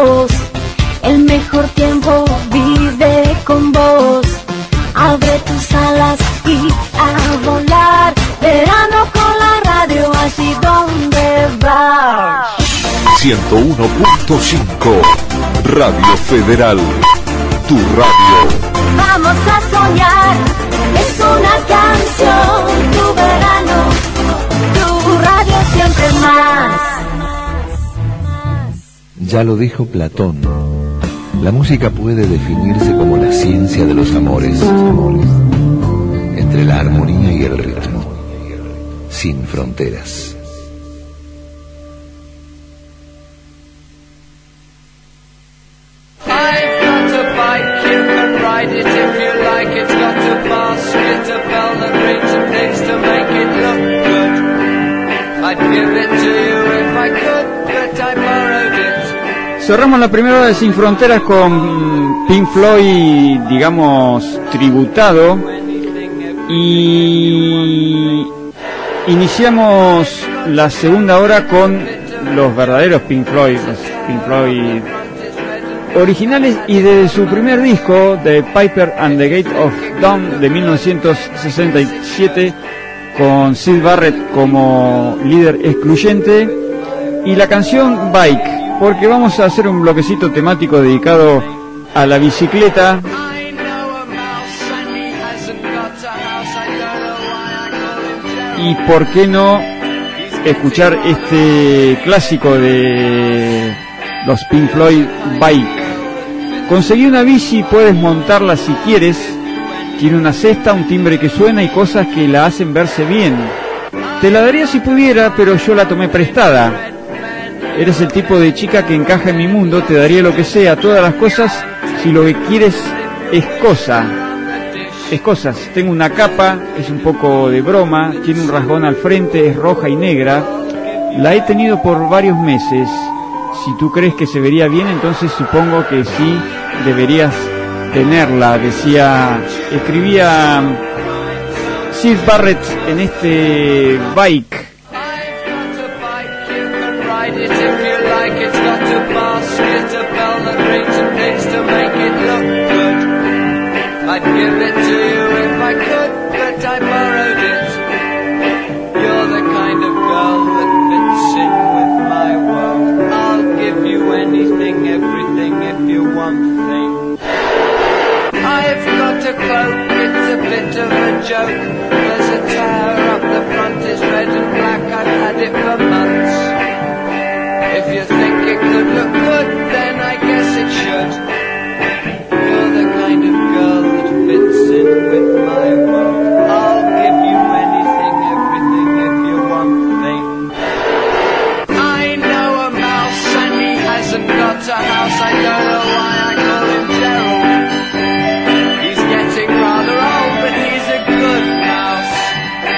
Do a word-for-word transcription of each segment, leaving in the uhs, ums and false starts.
voz. El mejor tiempo vive con vos. Abre tus alas y a volar. Verano con la radio, así donde va. ciento uno punto cinco Radio Federal, tu radio. Vamos a soñar, es una canción, tu verano, tu radio siempre más. Ya lo dijo Platón, la música puede definirse como la ciencia de los amores, entre la armonía y el ritmo, sin fronteras. Cerramos la primera hora de Sin Fronteras con Pink Floyd, digamos, tributado, y iniciamos la segunda hora con los verdaderos Pink Floyd, los Pink Floyd originales y de su primer disco, The Piper and the Gate of Dawn, de mil novecientos sesenta y siete, con Syd Barrett como líder excluyente, y la canción Bike, porque vamos a hacer un bloquecito temático dedicado a la bicicleta. Y por qué no escuchar este clásico de los Pink Floyd, Bike. Conseguí una bici, puedes montarla si quieres. Tiene una cesta, un timbre que suena y cosas que la hacen verse bien. Te la daría si pudiera, pero yo la tomé prestada. Eres el tipo de chica que encaja en mi mundo, te daría lo que sea, todas las cosas, si lo que quieres es cosa. Es cosas. Tengo una capa, es un poco de broma, tiene un rasgón al frente, es roja y negra. La he tenido por varios meses. Si tú crees que se vería bien, entonces supongo que sí deberías tenerla, decía, escribía Syd Barrett en este Bike. I'd give it to you if I could, but I borrowed it. You're the kind of girl that fits in with my world. I'll give you anything, everything, if you want things. I've got a cloak, it's a bit of a joke. There's a tear up the front, it's red and black, I've had it for months. If you think it could look good, then I guess it should. You're the kind of girl that fits in with my world. I'll give you anything, everything, if you want things. I know a mouse and he hasn't got a house. I don't know why I call him Gerald. He's getting rather old, but he's a good mouse.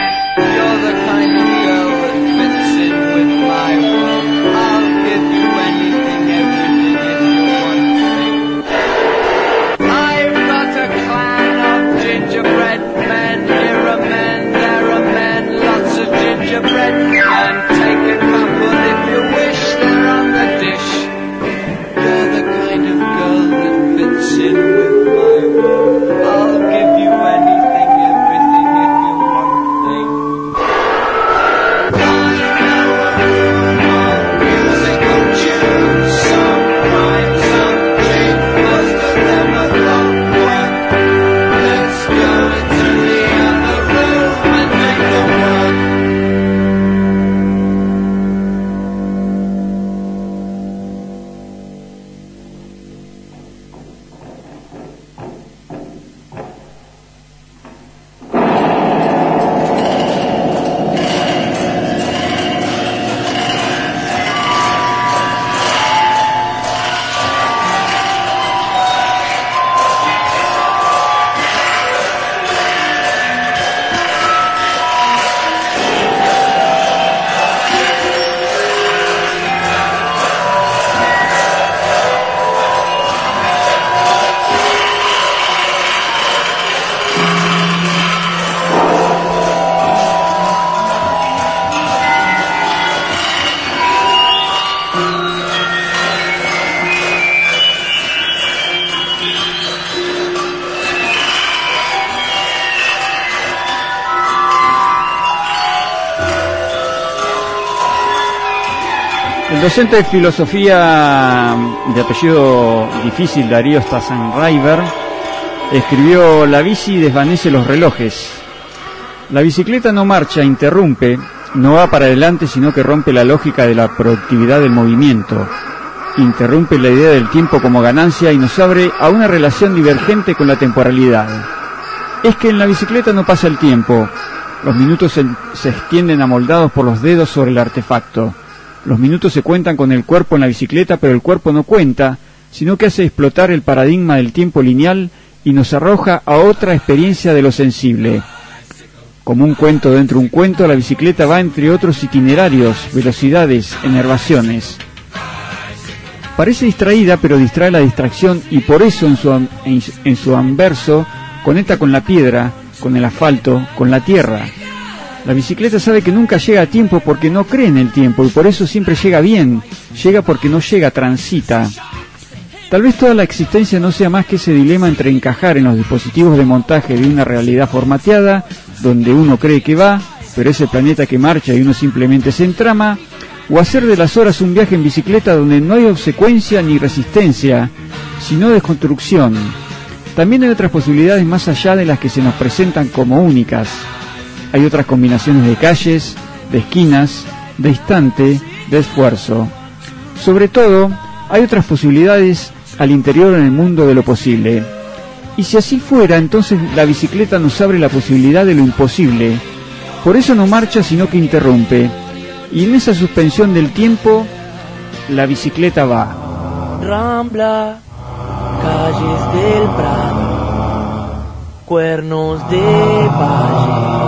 El docente de filosofía de apellido difícil, Darío Stasenreiber, escribió: la bici desvanece los relojes. La bicicleta no marcha, interrumpe, no va para adelante, sino que rompe la lógica de la productividad del movimiento. Interrumpe la idea del tiempo como ganancia y nos abre a una relación divergente con la temporalidad. Es que en la bicicleta no pasa el tiempo. Los minutos se, se extienden amoldados por los dedos sobre el artefacto. Los minutos se cuentan con el cuerpo en la bicicleta, pero el cuerpo no cuenta, sino que hace explotar el paradigma del tiempo lineal y nos arroja a otra experiencia de lo sensible. Como un cuento dentro de un cuento, la bicicleta va entre otros itinerarios, velocidades, enervaciones. Parece distraída, pero distrae la distracción y por eso en su, en, en su anverso conecta con la piedra, con el asfalto, con la tierra. La bicicleta sabe que nunca llega a tiempo porque no cree en el tiempo y por eso siempre llega bien, llega porque no llega, transita. Tal vez toda la existencia no sea más que ese dilema entre encajar en los dispositivos de montaje de una realidad formateada, donde uno cree que va, pero es el planeta que marcha y uno simplemente se entrama, o hacer de las horas un viaje en bicicleta donde no hay obsecuencia ni resistencia, sino desconstrucción. También hay otras posibilidades más allá de las que se nos presentan como únicas. Hay otras combinaciones de calles, de esquinas, de instante, de esfuerzo. Sobre todo, hay otras posibilidades al interior en el mundo de lo posible. Y si así fuera, entonces la bicicleta nos abre la posibilidad de lo imposible. Por eso no marcha, sino que interrumpe. Y en esa suspensión del tiempo, la bicicleta va. Rambla, calles del Prado, cuernos de valle,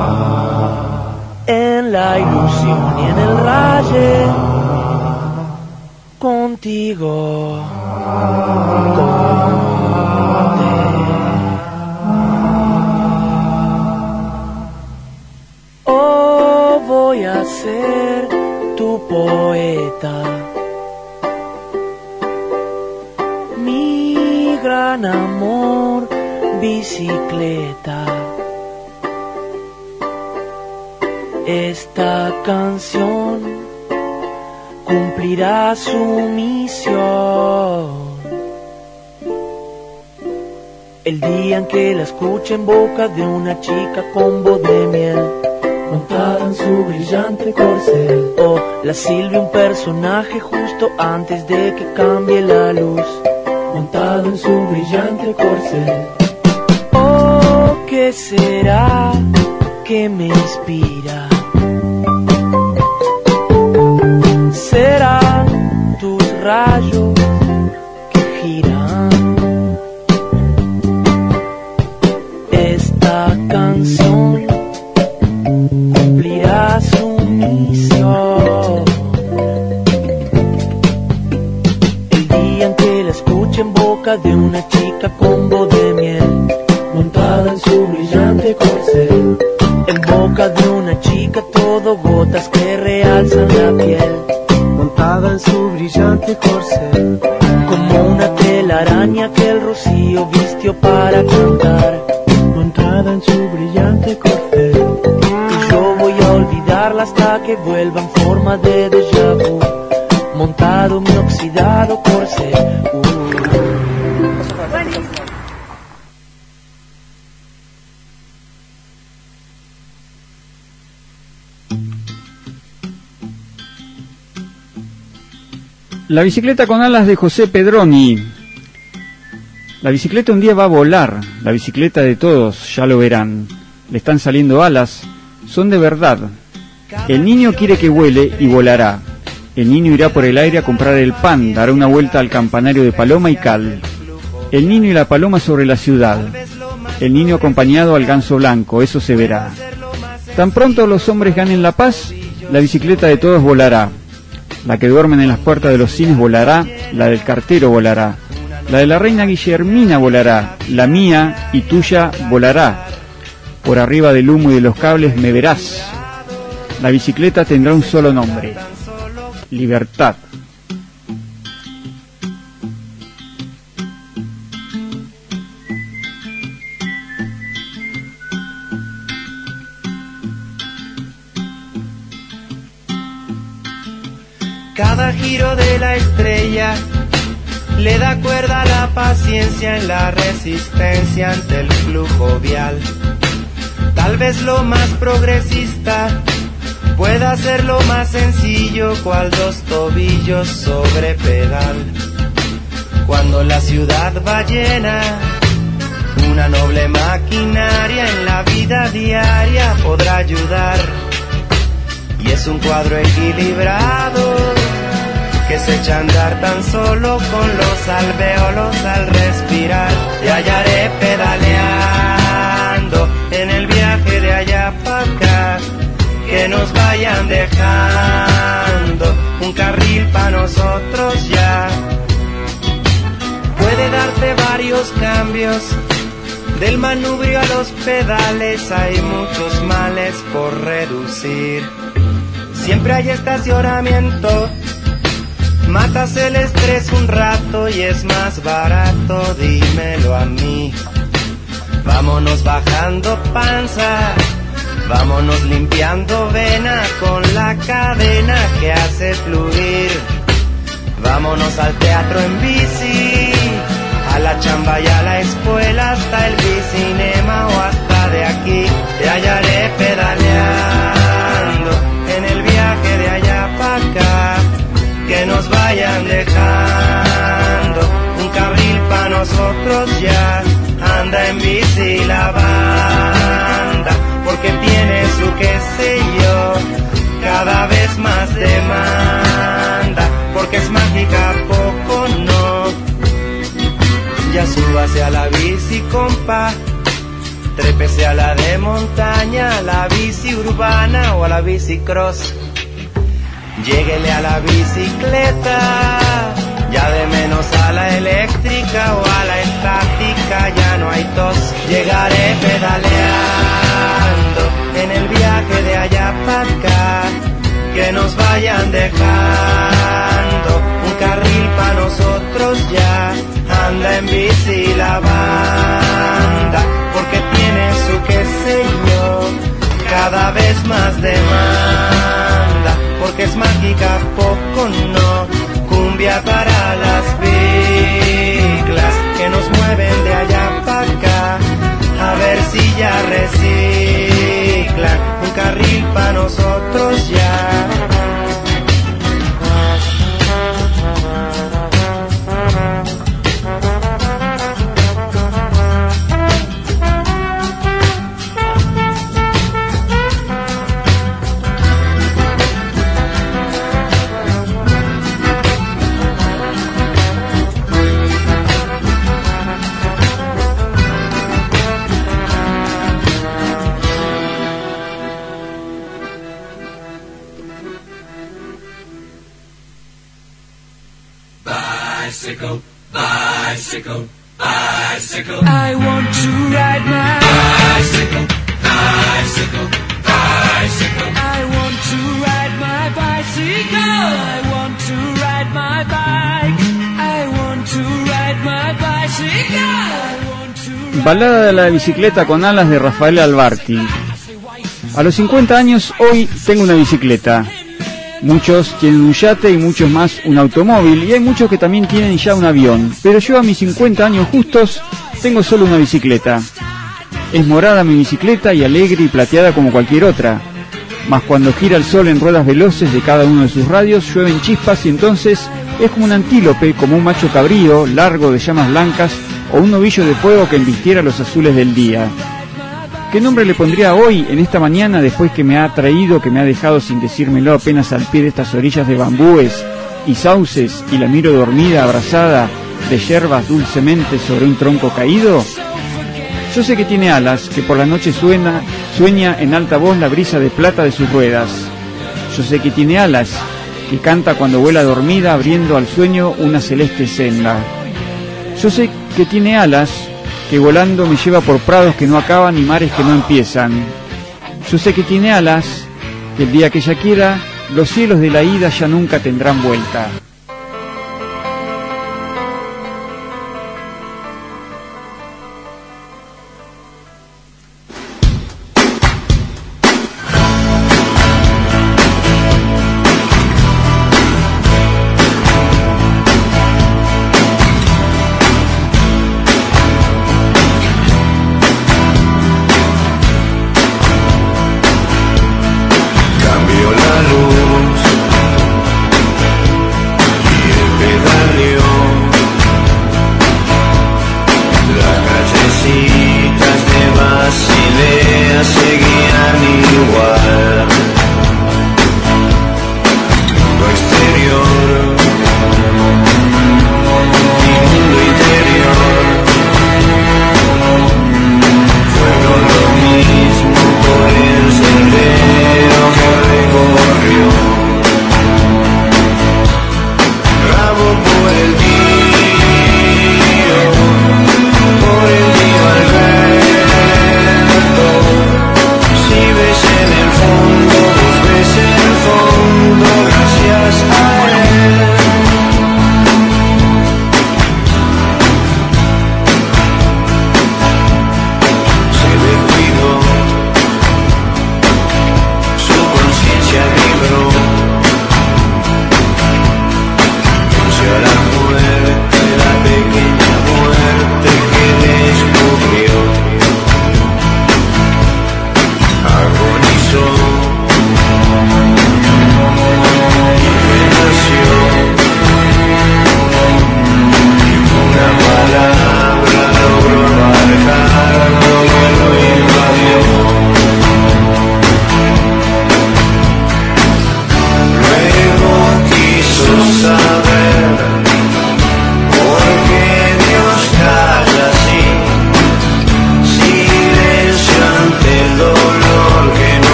en la ilusión y en el raye, contigo, contigo. Oh, voy a ser tu poeta, mi gran amor, bicicleta. Esta canción cumplirá su misión. El día en que la escuche en boca de una chica con voz de miel, montada en su brillante corcel. O la silbe un personaje justo antes de que cambie la luz, montado en su brillante corcel. Oh, ¿qué será que me inspira? Serán tus rayos que giran. Esta canción cumplirá su misión. El día en que la escuche en boca de una chica con voz de miel, montada en su brillante corcel. En boca de una chica todo gotas que realzan la piel, montada en su brillante corcel. Como una telaraña que el rocío vistió para cantar, montada en su brillante corcel. Y yo voy a olvidarla hasta que vuelva en forma de déjà vu, montado mi oxidado corcel. uh. La bicicleta con alas de José Pedroni. La bicicleta un día va a volar, la bicicleta de todos, ya lo verán. Le están saliendo alas, son de verdad. El niño quiere que vuele y volará. El niño irá por el aire a comprar el pan, dará una vuelta al campanario de Paloma y Cal. El niño y la paloma sobre la ciudad. El niño acompañado al ganso blanco, eso se verá. Tan pronto los hombres ganen la paz, la bicicleta de todos volará. La que duermen en las puertas de los cines volará, la del cartero volará, la de la reina Guillermina volará, la mía y tuya volará. Por arriba del humo y de los cables me verás. La bicicleta tendrá un solo nombre: libertad. Cada giro de la estrella le da cuerda a la paciencia en la resistencia ante el flujo vial. Tal vez lo más progresista pueda ser lo más sencillo, cual dos tobillos sobre pedal. Cuando la ciudad va llena, una noble maquinaria en la vida diaria podrá ayudar. Y es un cuadro equilibrado que se echa a andar tan solo con los alvéolos al respirar. Te hallaré pedaleando en el viaje de allá para acá, que nos vayan dejando un carril para nosotros ya. Puede darte varios cambios, del manubrio a los pedales hay muchos males por reducir. Siempre hay estacionamiento, matas el estrés un rato y es más barato, dímelo a mí. Vámonos bajando panza, vámonos limpiando vena con la cadena que hace fluir. Vámonos al teatro en bici, a la chamba y a la escuela, hasta el bicinema o hasta de aquí. Te hallaré pedaleando en el viaje de allá para acá, que nos vayan dejando un carril para nosotros ya. Anda en bici la banda, porque tiene su qué sé yo, cada vez más demanda, porque es mágica, poco no. Ya súbase a la bici, compa, trépese a la de montaña, a la bici urbana o a la bici cross. Lléguele a la bicicleta, ya de menos a la eléctrica o a la estática, ya no hay tos. Llegaré pedaleando en el viaje de allá para acá, que nos vayan dejando un carril para nosotros ya. Anda en bici la banda, porque tiene su qué sé yo, cada vez más demanda, porque es mágica, poco no. Cumbia para las biclas que nos mueven de allá para acá, a ver si ya reciclan un carril para nosotros ya. Bicycle, bicycle, bicycle. I want to ride my bicycle, bicycle, bicycle. I want to ride my bicycle. I want to ride my bike. I want to ride my bicycle. I want to. Balada de la bicicleta con alas de Rafael Albarti. A los cincuenta años hoy tengo una bicicleta. Muchos tienen un yate y muchos más un automóvil, y hay muchos que también tienen ya un avión, pero yo a mis cincuenta años justos tengo solo una bicicleta. Es morada mi bicicleta y alegre y plateada como cualquier otra, mas cuando gira el sol en ruedas veloces de cada uno de sus radios llueven chispas y entonces es como un antílope, como un macho cabrío largo de llamas blancas o un novillo de fuego que embistiera los azules del día. ¿Qué nombre le pondría hoy, en esta mañana, después que me ha traído, que me ha dejado sin decírmelo apenas al pie de estas orillas de bambúes y sauces, y la miro dormida, abrazada de yerbas dulcemente sobre un tronco caído? Yo sé que tiene alas, que por la noche suena, sueña en alta voz la brisa de plata de sus ruedas. Yo sé que tiene alas, que canta cuando vuela dormida, abriendo al sueño una celeste senda. Yo sé que tiene alas, que volando me lleva por prados que no acaban y mares que no empiezan. Yo sé que tiene alas, que el día que ella quiera, los cielos de la ida ya nunca tendrán vuelta.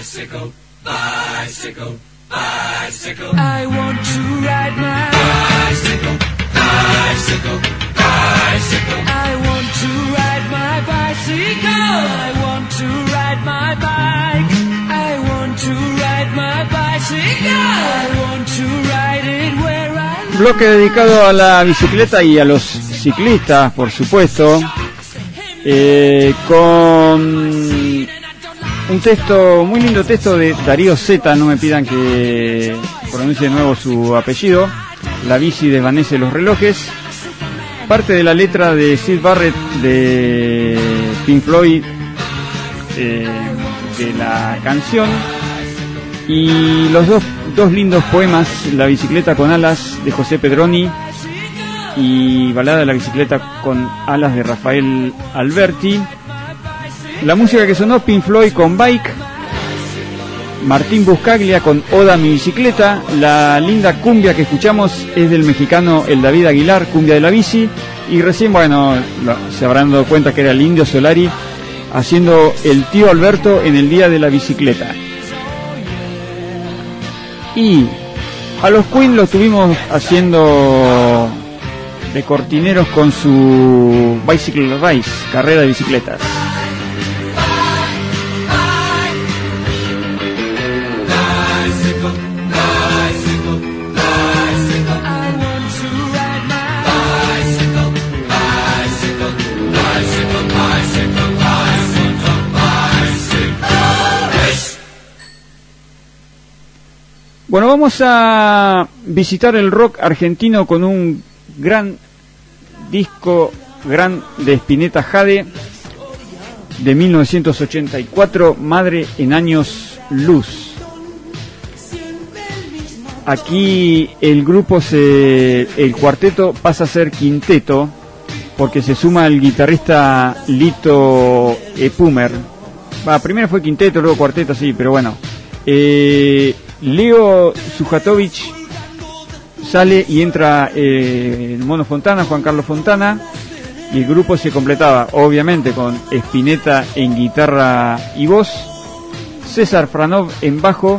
bicycle, bicycle, bicycle. I want to ride my bicycle, bicycle, bicycle. I want to ride my bicycle. I want to ride my bike. I want to ride my bicycle. I want to ride it where I... Bloque dedicado a la bicicleta y a los ciclistas, por supuesto, eh, con un texto, muy lindo texto de Darío Z, no me pidan que pronuncie de nuevo su apellido. La bici desvanece los relojes. Parte de la letra de Syd Barrett de Pink Floyd, eh, de la canción, y los dos, dos lindos poemas, La bicicleta con alas de José Pedroni y Balada de la bicicleta con alas de Rafael Alberti. La música que sonó, Pink Floyd con Bike, Martín Buscaglia con Oda mi bicicleta. La linda cumbia que escuchamos es del mexicano el David Aguilar, Cumbia de la bici. Y recién, bueno, se habrán dado cuenta que era el Indio Solari haciendo el tío Alberto en el día de la bicicleta. Y a los Queen los tuvimos haciendo de cortineros con su Bicycle Race, carrera de bicicletas. Bueno, vamos a visitar el rock argentino con un gran disco, gran de Spinetta Jade, de mil novecientos ochenta y cuatro, Madre en años luz. Aquí el grupo, se, el cuarteto pasa a ser quinteto, porque se suma el guitarrista Lito Epumer. Va, primero fue quinteto, luego cuarteto, sí, pero bueno. Eh... Leo Sujatovich sale y entra eh, el Mono Fontana, Juan Carlos Fontana, y el grupo se completaba obviamente con Spinetta en guitarra y voz, César Franov en bajo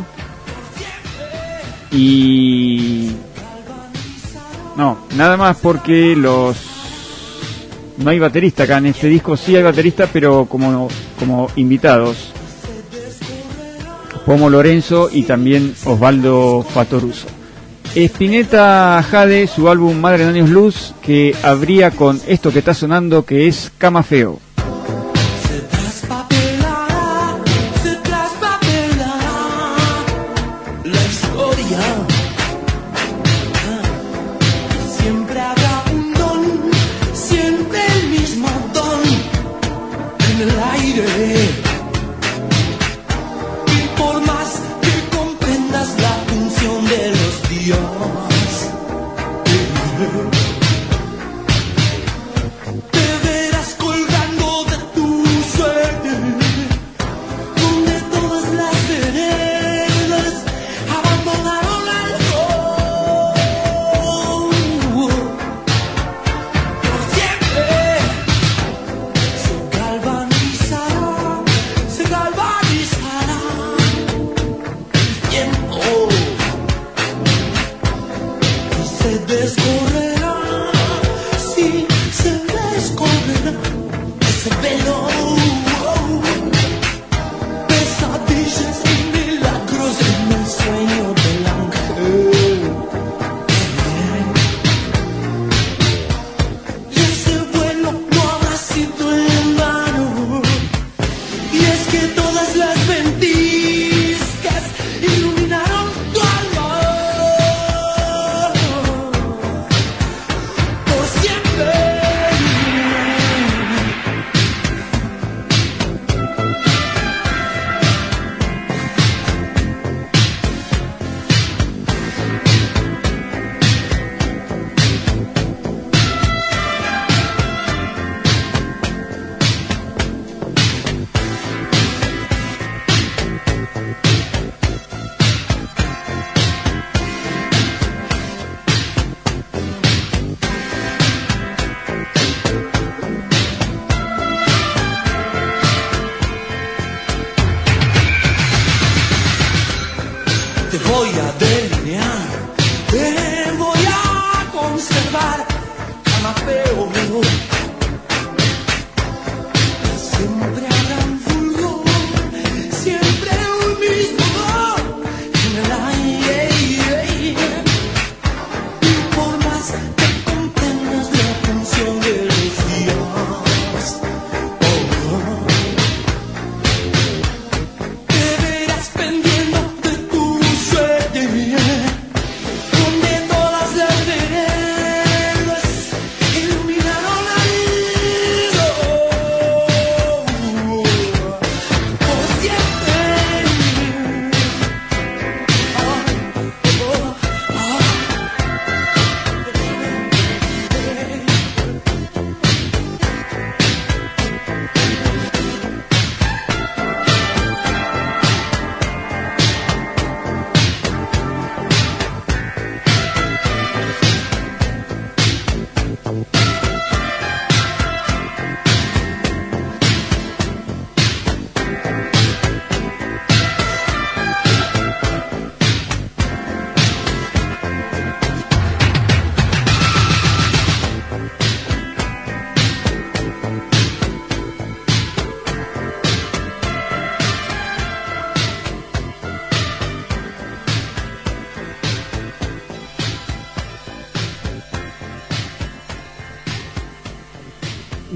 y no, nada más, porque los no hay baterista acá en este disco. Sí hay baterista, pero como, como invitados Pomo Lorenzo y también Osvaldo Fatoruso. Spinetta Jade, su álbum Madre en años luz, que abría con esto que está sonando, que es Cama Feo. Siempre habrá un don, siempre el mismo don en el aire. De los días te verás colgando de tu suerte, donde todas las veredas abandonaron al sol. Por siempre se galvanizará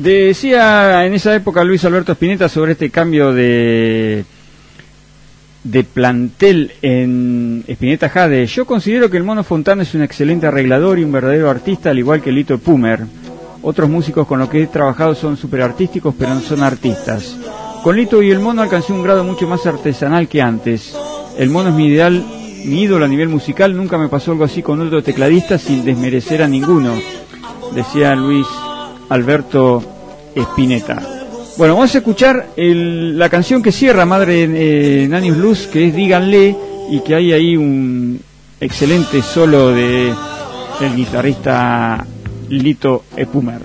Decía en esa época Luis Alberto Spinetta sobre este cambio de de plantel en Spinetta Jade. Yo considero que el Mono Fontana es un excelente arreglador y un verdadero artista, al igual que Lito Pumer. Otros músicos con los que he trabajado son super artísticos, pero no son artistas. Con Lito y el Mono alcancé un grado mucho más artesanal que antes. El Mono es mi ideal, mi ídolo a nivel musical. Nunca me pasó algo así con otro tecladista, sin desmerecer a ninguno, decía Luis Alberto Spinetta. Bueno, vamos a escuchar el, la canción que cierra Madre eh, Nanius Luz, que es Díganle, y que hay ahí un excelente solo de el guitarrista Lito Pumer.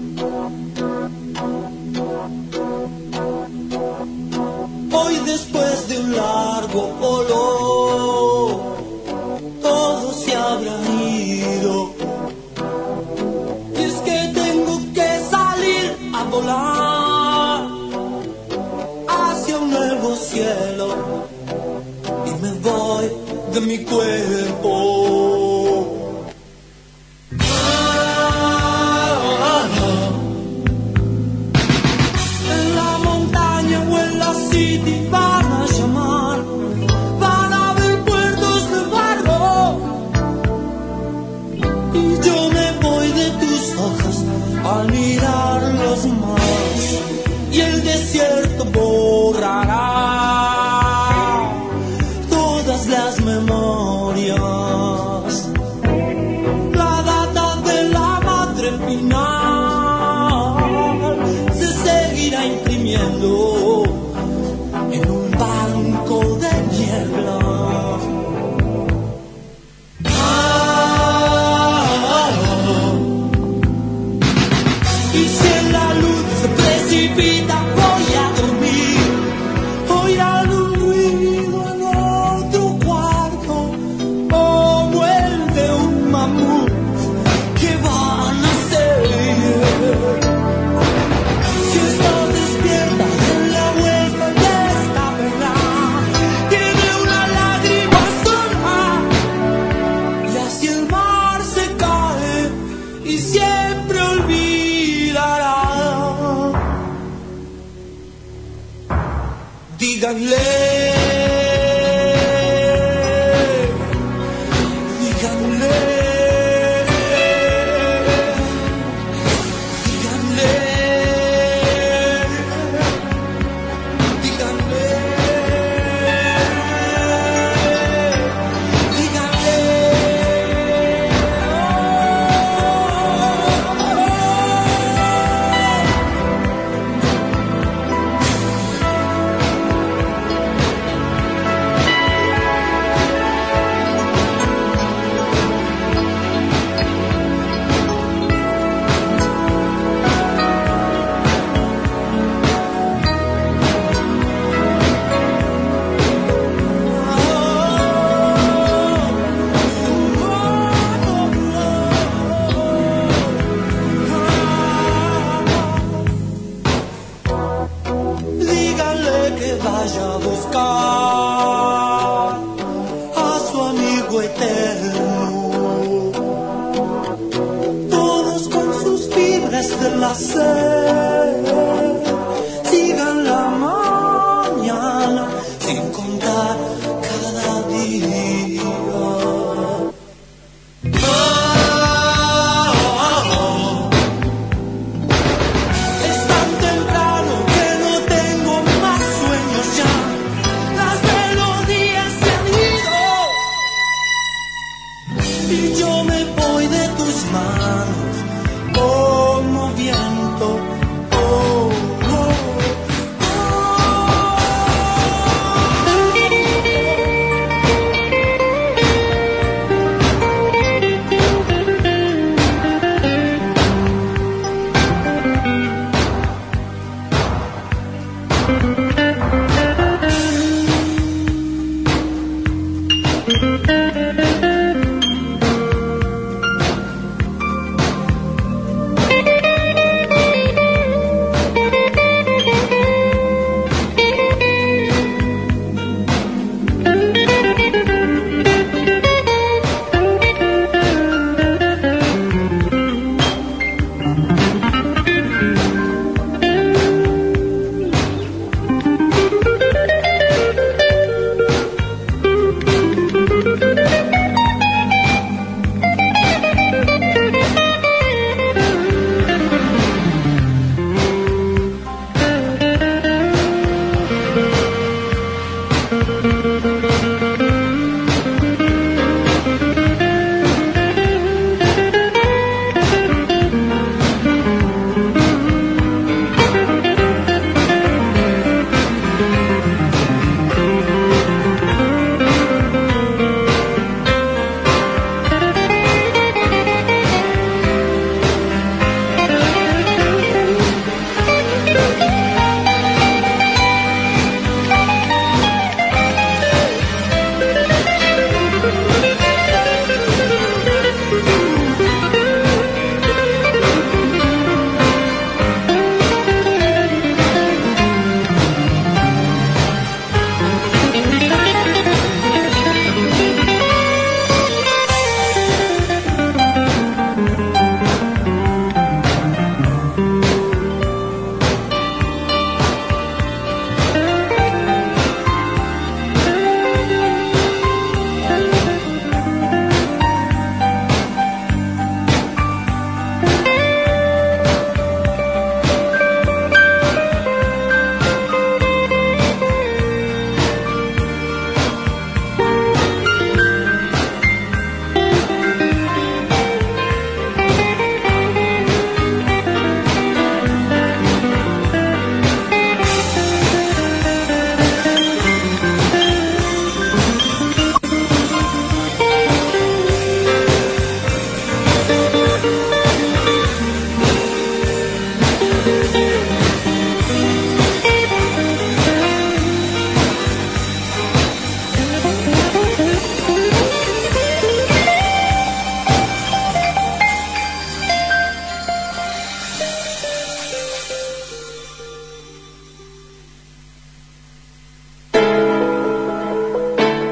Hoy, después de un largo olor, todo se habrá ido. Y es que tengo que salir a volar hacia un nuevo cielo y me voy de mi cuerpo. Van a llamar, van a ver puertos de barro, y yo me voy de tus ojos al mirarlos más, y el desierto borrará todas las memorias, la data de la madre final se seguirá imprimiendo en un banco de niebla. Ah, y si en la luz se precipita, voy a dormir. Oirán un ruido en otro cuarto, como el de un mamut que van a hacer. Si estás despierta en la vuelta de siempre olvidará. Díganle, díganle, díganle, díganle, sigan la mañana sin contar cada día. Oh, oh, oh. Es tan temprano que no tengo más sueños ya. Las melodías se han ido y yo me voy de tus manos como viento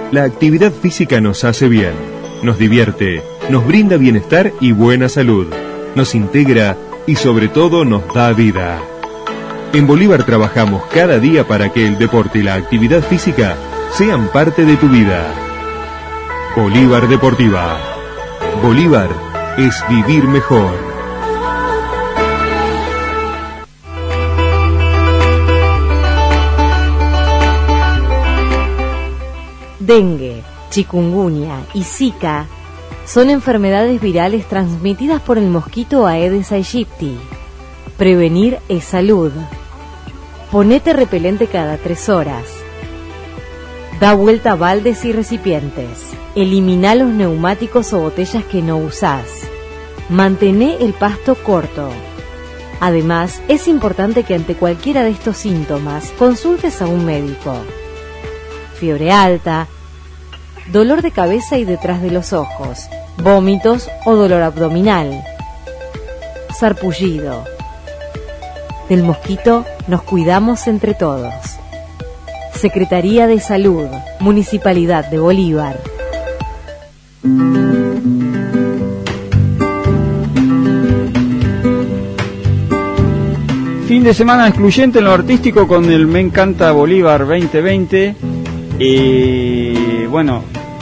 La actividad física nos hace bien, nos divierte, nos brinda bienestar y buena salud, nos integra y sobre todo nos da vida. En Bolívar trabajamos cada día para que el deporte y la actividad física sean parte de tu vida. Bolívar Deportiva. Bolívar es vivir mejor. Dengue, chikungunya y Zika son enfermedades virales transmitidas por el mosquito Aedes aegypti. Prevenir es salud. Ponete repelente cada tres horas. Da vuelta a baldes y recipientes. Elimina los neumáticos o botellas que no usás. Mantené el pasto corto. Además, es importante que ante cualquiera de estos síntomas consultes a un médico. Fiebre alta, dolor de cabeza y detrás de los ojos, vómitos o dolor abdominal, sarpullido. Del mosquito nos cuidamos entre todos. Secretaría de Salud, Municipalidad de Bolívar. Fin de semana excluyente en lo artístico con el Me Encanta Bolívar veinte veinte. Eh, bueno,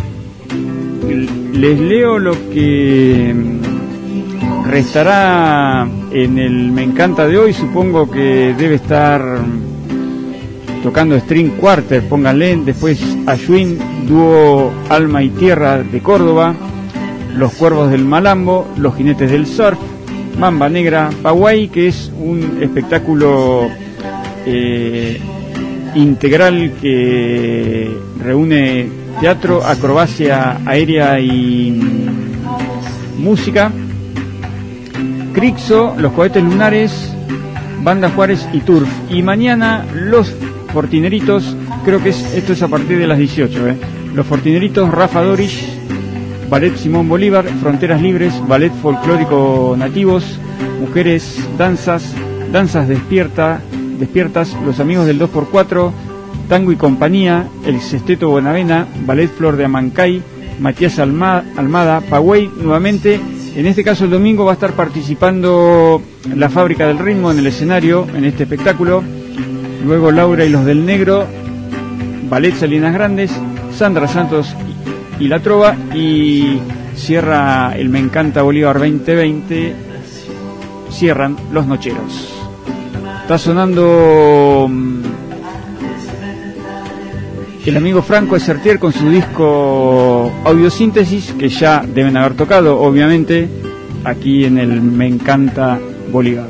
les leo lo que restará en el Me Encanta de hoy. Supongo que debe estar tocando String Quarter, pónganle. Después Ashwin, dúo Alma y Tierra de Córdoba, Los Cuervos del Malambo, Los Jinetes del Surf, Mamba Negra, Pawai, que es un espectáculo eh, integral que reúne teatro, acrobacia aérea y música. Crixo, Los Cohetes Lunares, Banda Juárez y Turf. Y mañana Los Fortineritos, creo que es, esto es a partir de las dieciocho, ¿eh? Los Fortineritos, Rafa Dorish, Ballet Simón Bolívar, Fronteras Libres, Ballet Folclórico Nativos, Mujeres, Danzas, Danzas Despierta, Despiertas, Los Amigos del dos por cuatro, Tango y Compañía, El Sesteto Buenavena, Ballet Flor de Amancay, Matías Alma, Almada, Pawey nuevamente. En este caso el domingo va a estar participando La Fábrica del Ritmo en el escenario, en este espectáculo. Luego Laura y los del Negro, Ballet Salinas Grandes, Sandra Santos y La Trova. Y cierra el Me Encanta Bolívar veinte veinte, cierran Los Nocheros. Está sonando el amigo Franco Esertier con su disco Audiosíntesis, que ya deben haber tocado, obviamente, aquí en el Me Encanta Bolívar.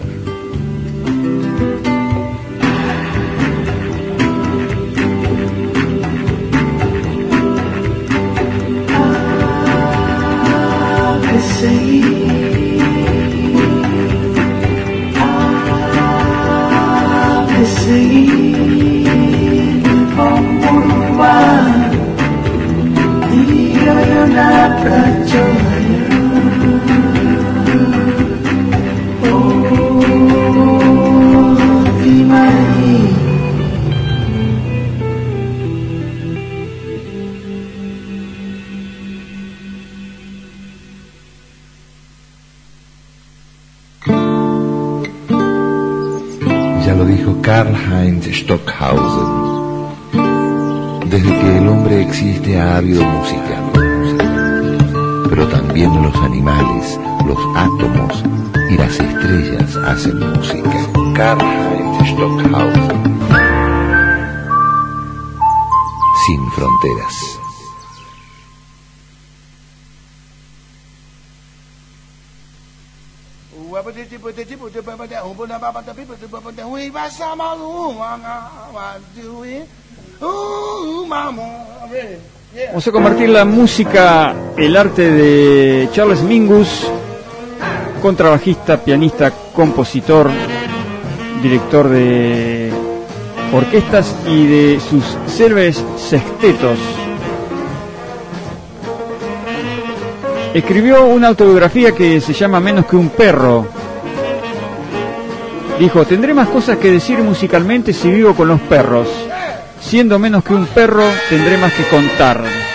Ya lo dijo Karl-Heinz Stockhausen. Desde que el hombre existe ha habido música, pero también los animales, los átomos y las estrellas hacen música. Karl-Heinz Stockhausen. Sin fronteras. Vamos a convertir la música, el arte de Charles Mingus, contrabajista, pianista, compositor, director de orquestas y de sus célebres sextetos. Escribió una autobiografía que se llama Menos que un perro. Dijo: tendré más cosas que decir musicalmente si vivo con los perros. Siendo menos que un perro, tendré más que contar.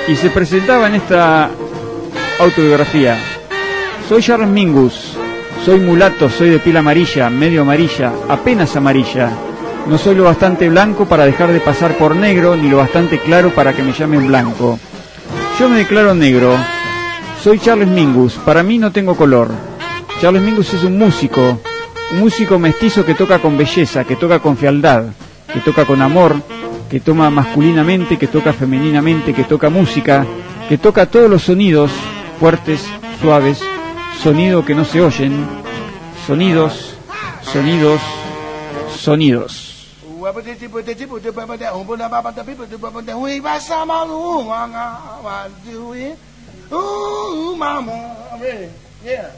y se presentaba en esta autobiografía: soy Charles Mingus, soy mulato, soy de piel amarilla, medio amarilla, apenas amarilla. No soy lo bastante blanco para dejar de pasar por negro, ni lo bastante claro para que me llamen blanco. Yo me declaro negro. Soy Charles Mingus, para mí no tengo color. Charles Mingus es un músico, un músico mestizo que toca con belleza, que toca con fealdad, que toca con amor, que toma masculinamente, que toca femeninamente, que toca música, que toca todos los sonidos, fuertes, suaves, sonidos que no se oyen, sonidos, sonidos, sonidos. Ooh, mama, I'm ready. Yeah.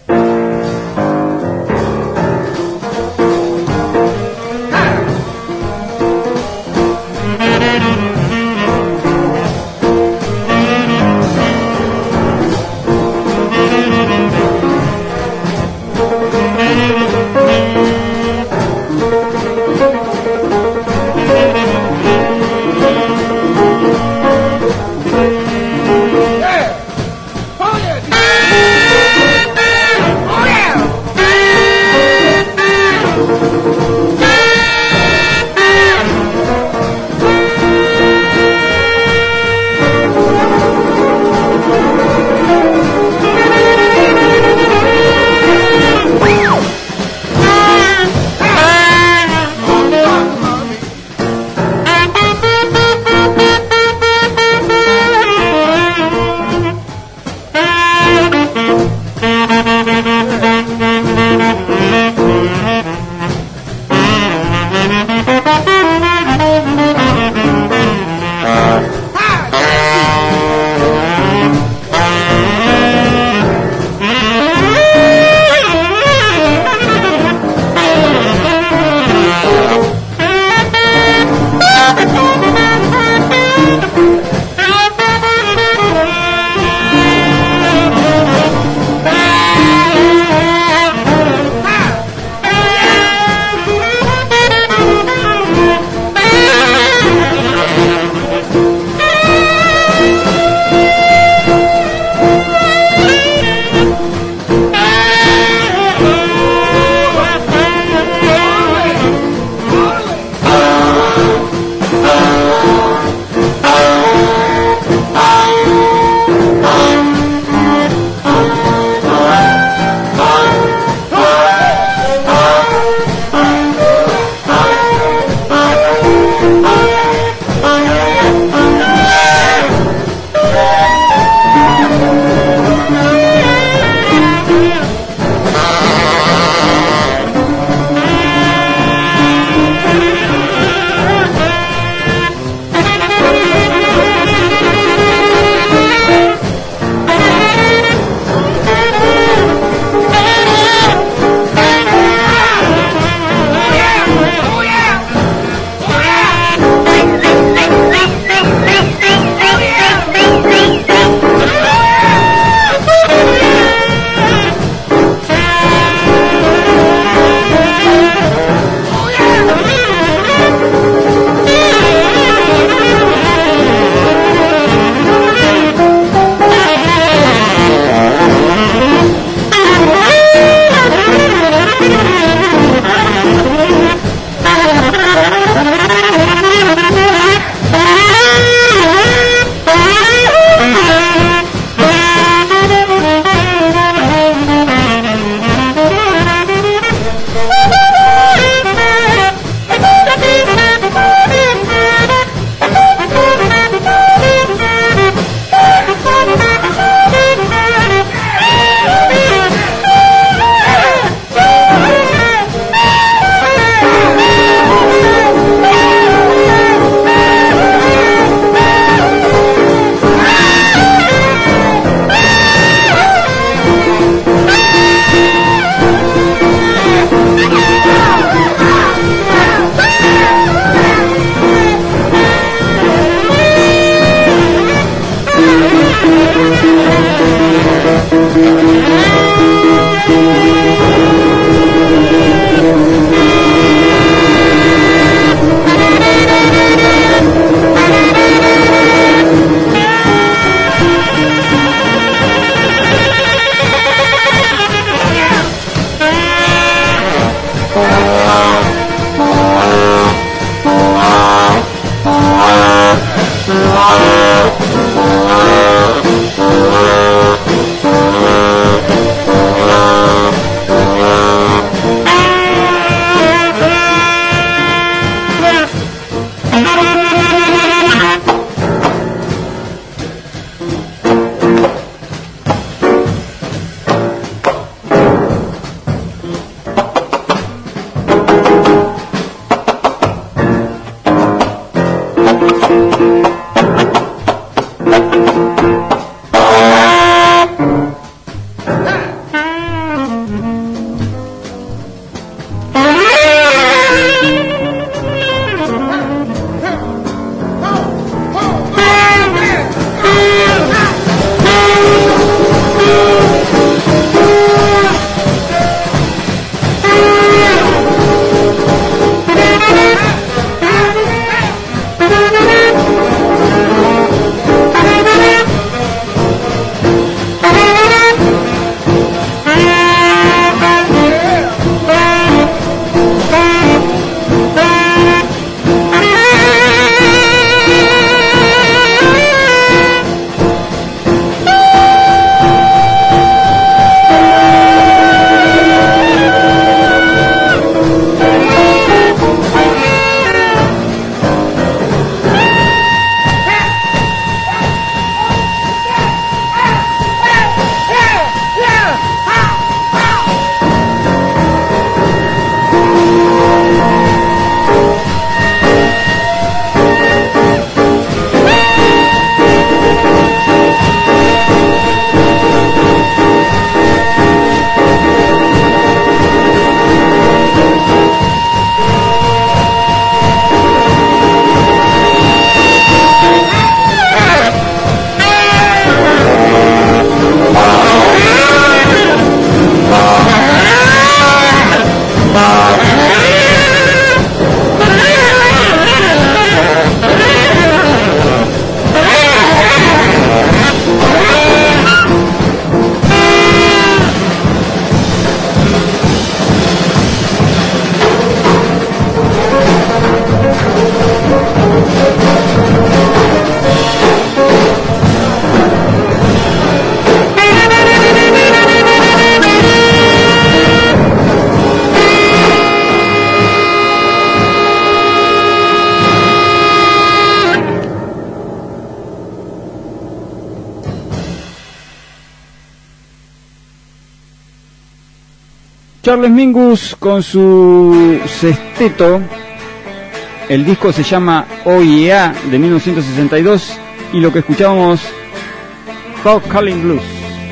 Charles Mingus con su sexteto. El disco se llama O Yeah A de mil novecientos sesenta y dos y lo que escuchábamos, Frog Calling Blues.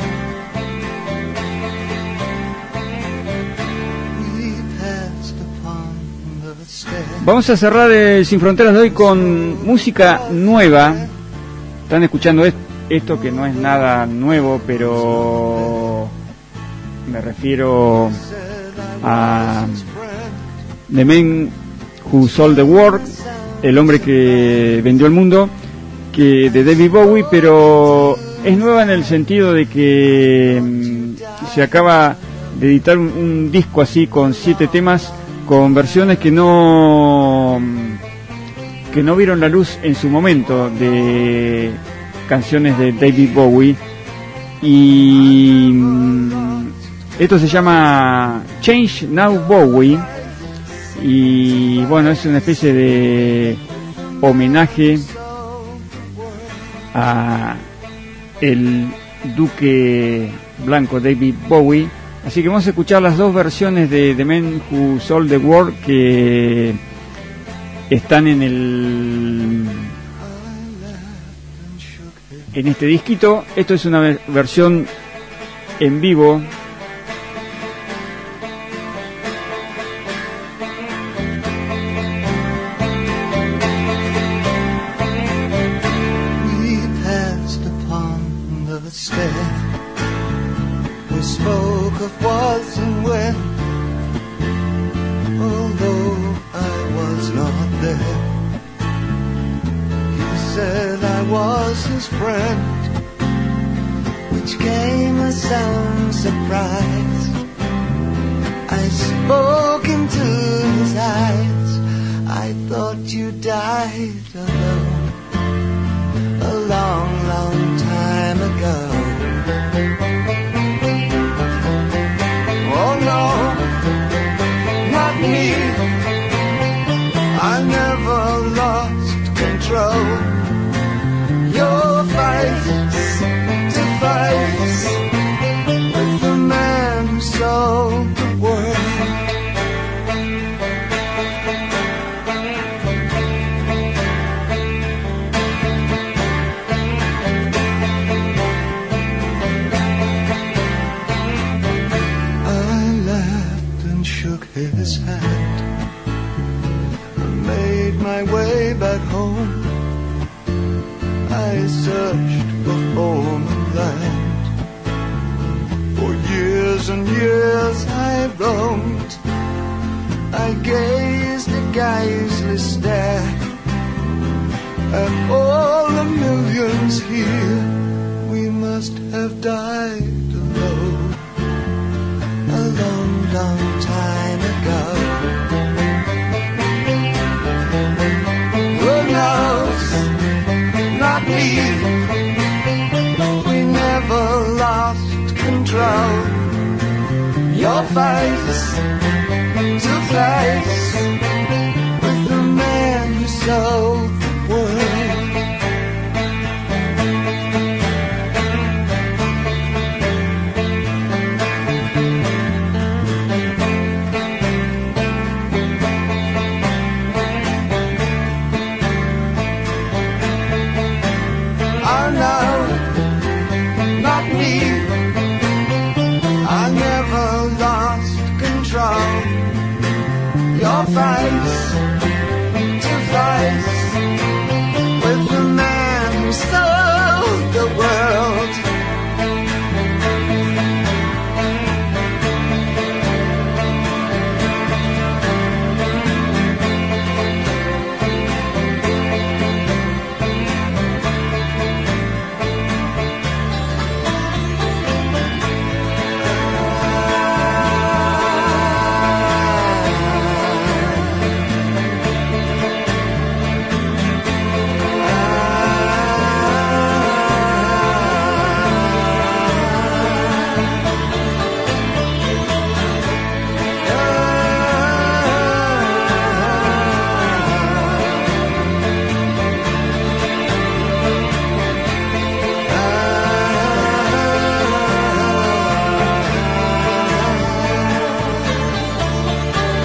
Vamos a cerrar el Sin Fronteras de hoy con música nueva. Están escuchando esto que no es nada nuevo, pero me refiero a The Man Who Sold the World, el hombre que vendió el mundo, que de David Bowie, pero es nueva en el sentido de que mmm, se acaba de editar un, un disco así con siete temas, con versiones que no que no vieron la luz en su momento, de canciones de David Bowie. Y mmm, esto se llama Change Now Bowie. Y bueno, es una especie de homenaje a el duque blanco David Bowie. Así que vamos a escuchar las dos versiones de The Man Who Sold the World que están en el en este disquito. Esto es una versión en vivo.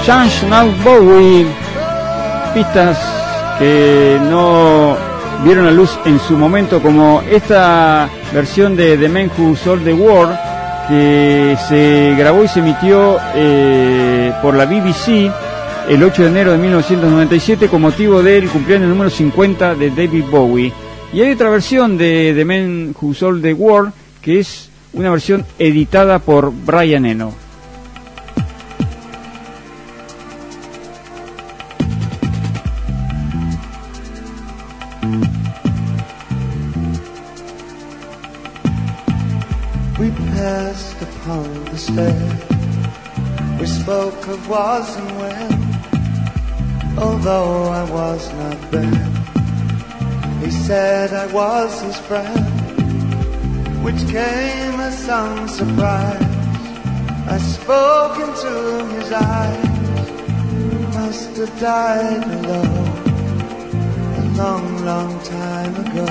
Change Now Bowie, pistas que no vieron la luz en su momento, como esta versión de The Man Who Sold the World, que se grabó y se emitió eh, por la B B C el ocho de enero de mil novecientos noventa y siete con motivo del cumpleaños número cincuenta de David Bowie. Y hay otra versión de The Man Who Sold the World, que es una versión editada por Brian Eno. We passed upon the stair. We spoke of was and when, although I was not there. He said I was his friend, which came as some surprise. I spoke into his eyes. He must have died alone a long, long time ago.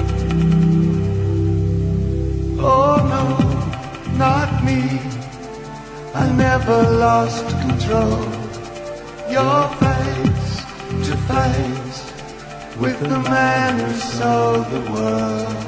Oh no, not me. I never lost control. You're face to face with the man who sold the world.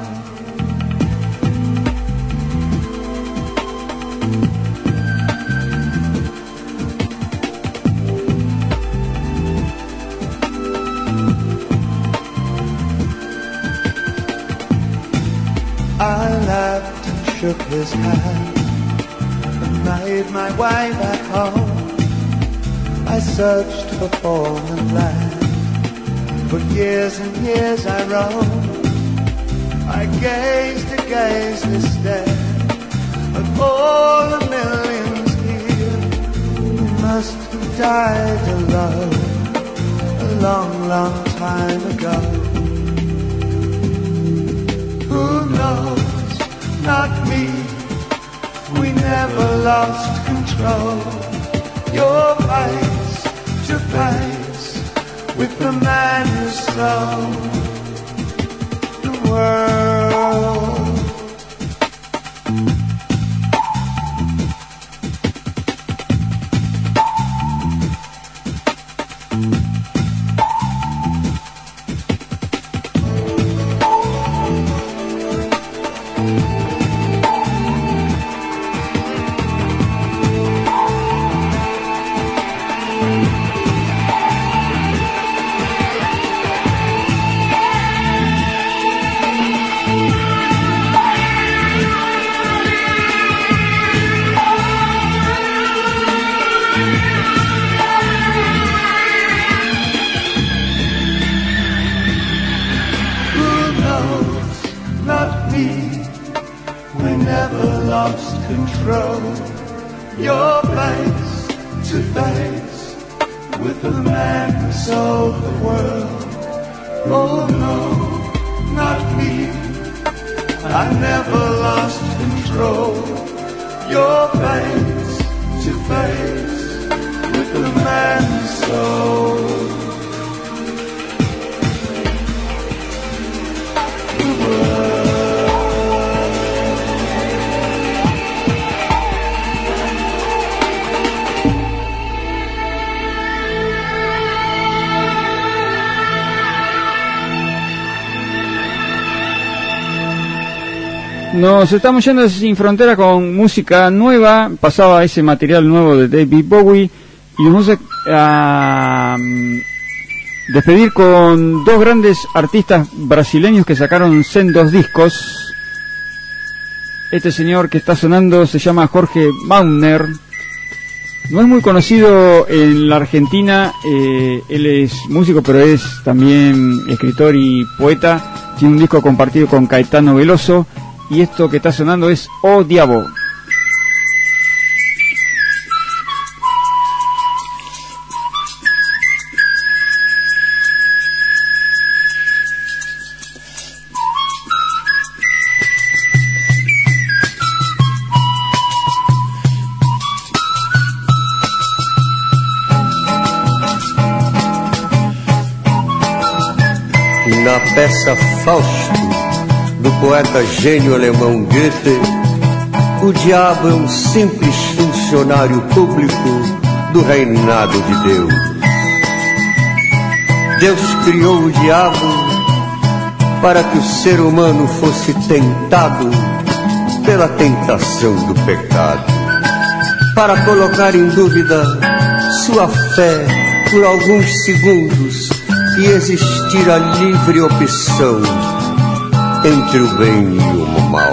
I laughed and shook his hand and made my way back home. I searched for form and land. For years and years I roamed. I gazed and gazed and stared at all the millions here who must have died alone a long, long time ago. Who knows? Not me. We never lost control. You're face to face with the man who sold the world. Nos estamos yendo sin frontera con música nueva. Pasaba ese material nuevo de David Bowie y nos vamos a, a despedir con dos grandes artistas brasileños que sacaron sendos discos. Este señor que está sonando se llama Jorge Mauner. No es muy conocido en la Argentina, eh, él es músico pero es también escritor y poeta. Tiene un disco compartido con Caetano Veloso. Y esto que está sonando es O Diabo. Na peça Fausto do poeta gênio alemão Goethe, o diabo é um simples funcionário público do reinado de Deus. Deus criou o diabo para que o ser humano fosse tentado pela tentação do pecado, para colocar em dúvida sua fé por alguns segundos e existir a livre opção entre o bem e o mal.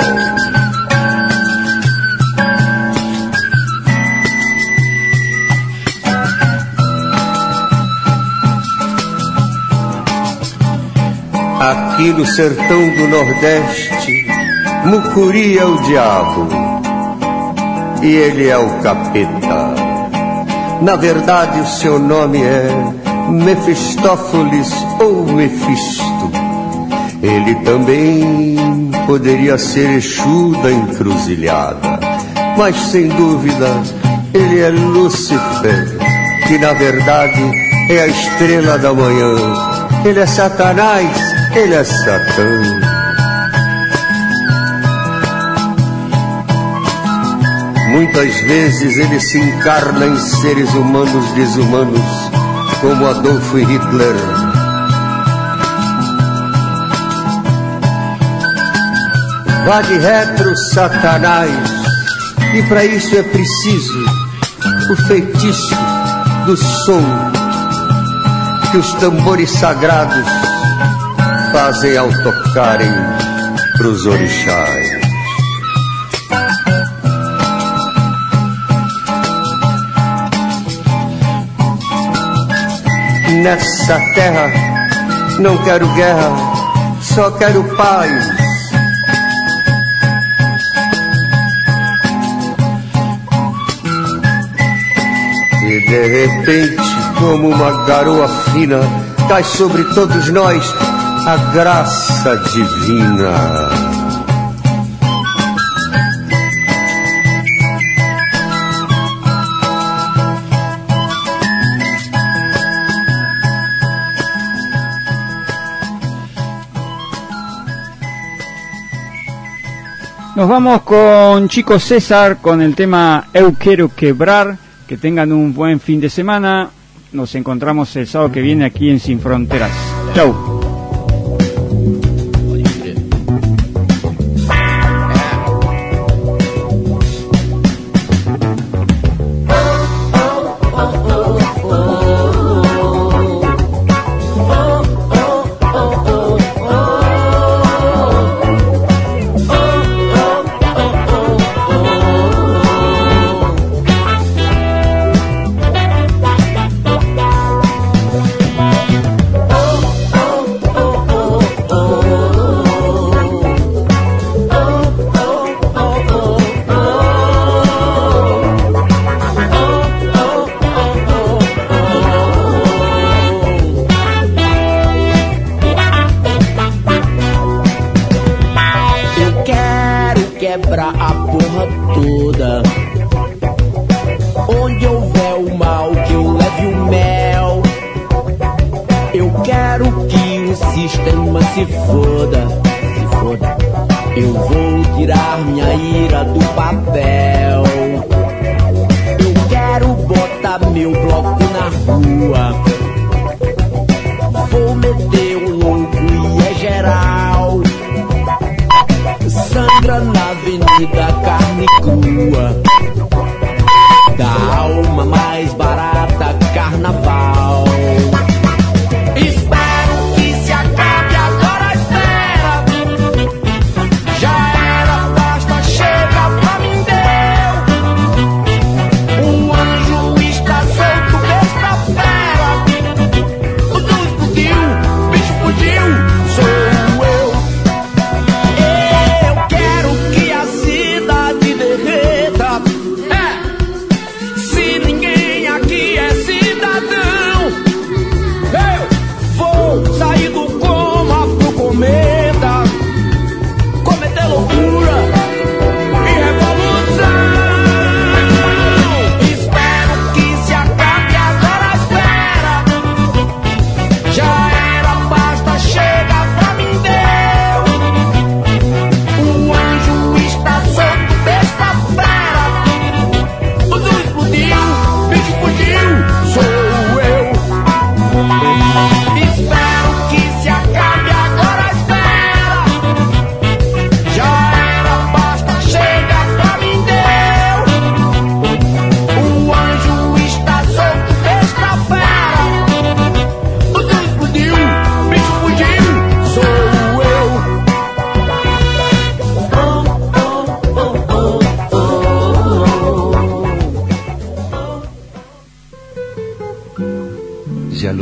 Aqui no sertão do Nordeste, Mucuri é o diabo e ele é o capeta. Na verdade, o seu nome é Mefistófeles ou Mefisto. Ele também poderia ser Exu da encruzilhada, mas sem dúvida ele é Lúcifer, que na verdade é a estrela da manhã. Ele é Satanás, ele é Satã. Muitas vezes ele se encarna em seres humanos desumanos, como Adolf Hitler. Vá de retro, Satanás, e para isso é preciso o feitiço do som que os tambores sagrados fazem ao tocarem pros orixás. Nessa terra não quero guerra, só quero paz. E de repente, como uma garoa fina, cai sobre todos nós a graça divina. Nos vamos con Chico César con el tema Eu Quiero Quebrar. Que tengan un buen fin de semana. Nos encontramos el sábado que viene aquí en Sin Fronteras. Chau. O anjo está solto, besta fera.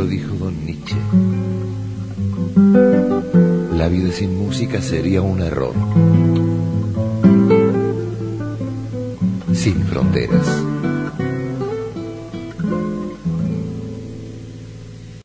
lo dijo don Nietzsche. La vida sin música sería un error. Sin fronteras.